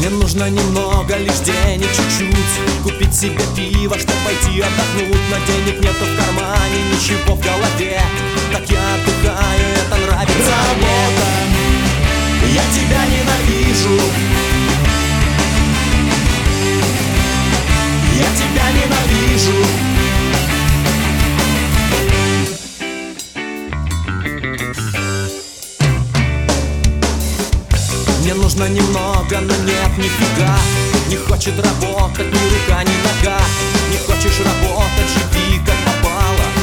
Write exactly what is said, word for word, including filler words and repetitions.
Мне нужно немного, лишь денег чуть-чуть, купить себе пиво, чтоб пойти отдохнуть. Но денег нету в кармане, ничего в голове. Так я отдыхаю, это нравится Работа, мне. Я тебя ненавижу. Я тебя ненавижу. Мне нужно немного, но нет нифига. Не хочет работать ни рука, ни нога. Не хочешь работать, живи как попало.